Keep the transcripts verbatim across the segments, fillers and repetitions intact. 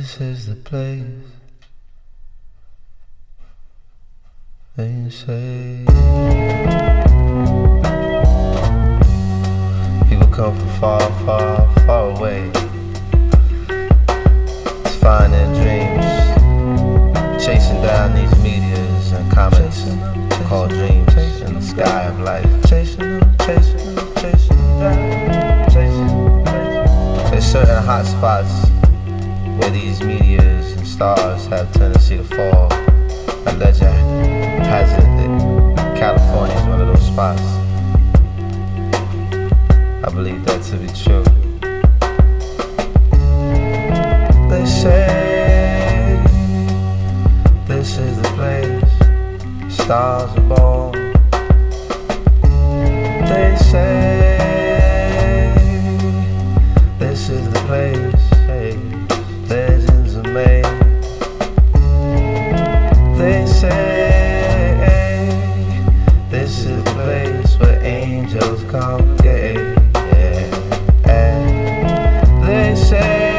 This is the place they say people come from far, far, far away to find their dreams, chasing down these meteors and comets called dreams in the sky of life. Chasing them, chasing them, chasing down, chasing, chasing. There's certain hot spots where these meteors and stars have tendency to fall. A legend has it that California is one of those spots. I believe that to be true. They say this is the place stars are born. They say this is the place, hey, legends are made. They say this is the place where angels congregate. Yeah. And they say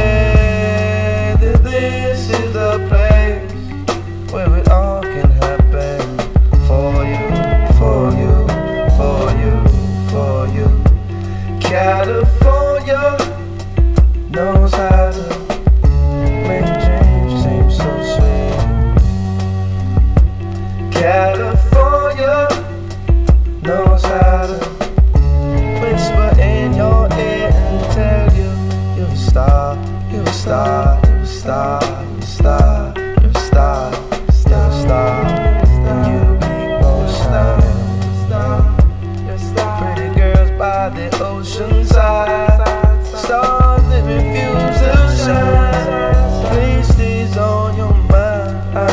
that this is the place where it all can happen for you, for you, for you, for you. California knows how to make dreams seem so sweet. California knows how to whisper in your ear and tell you you're a star, you're a star, you're a star, you're a star, you're a star, you're a star, and you keep on shining. Pretty girls by the ocean side, stars that refuse to shine. Place these on your mind.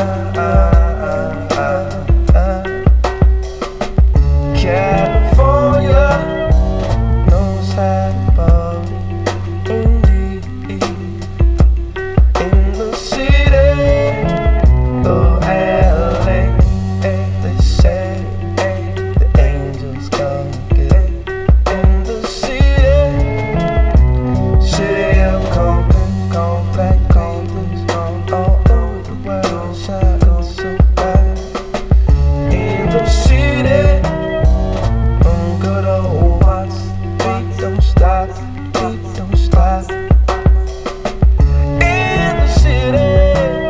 California knows how to party, indeed. In the city of L A, they say the angels congregate. In the city, city of Compton, Compton, Compton, all over the world, shining so bright. In the city, good old Watts, beat don't stop, beat don't stop. In the city,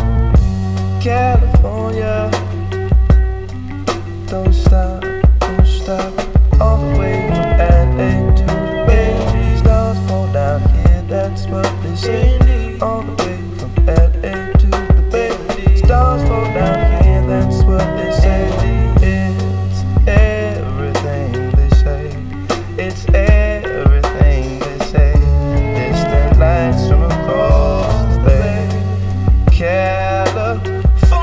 California, don't stop, don't stop. All the way from L A to the Bay, stars fall down here, that's what they say. All the way from L A to the Bay, stars fall down here, that's what they say. It's everything they say. It's everything they say. Distant lights from across the bay. California,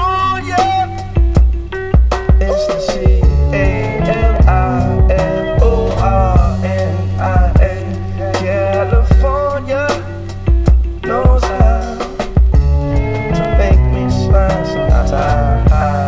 it's the C A L I F O R N I A. California knows how to make me smile sometimes.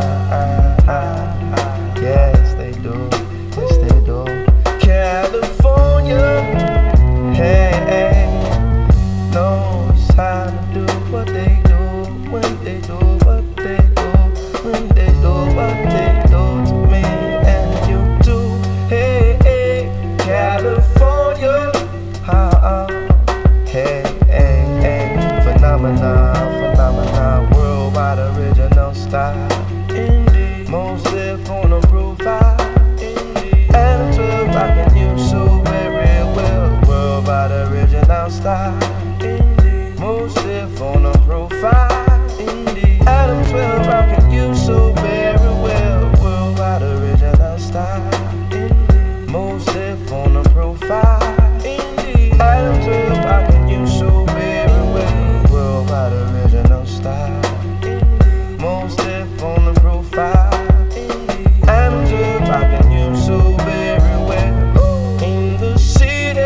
Yes, they do. Yes, they do. California, hey, hey, knows how to do what they do when they do what they do when they do what they do to me and you too. Hey, hey, California, ah, hey, hey, hey, phenomena, phenomena, worldwide original style. Indeed, most live on a profile. Indeed, and twelve rockin' you so very well. Worldwide original style. Indeed, most live on a profile. Indeed, Adam twelve rockin' you so very well. Worldwide original style. Indeed, most live on a profile. Indeed, Adam twelve rockin' you so very well. Worldwide original style. Indeed, most live on a profile. Indeed, Adam twelve rockin' you so very well. In the city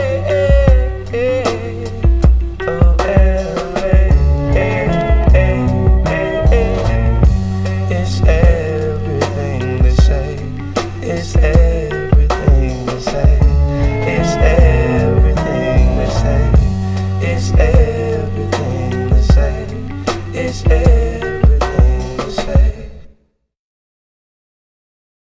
of L A, it's this air.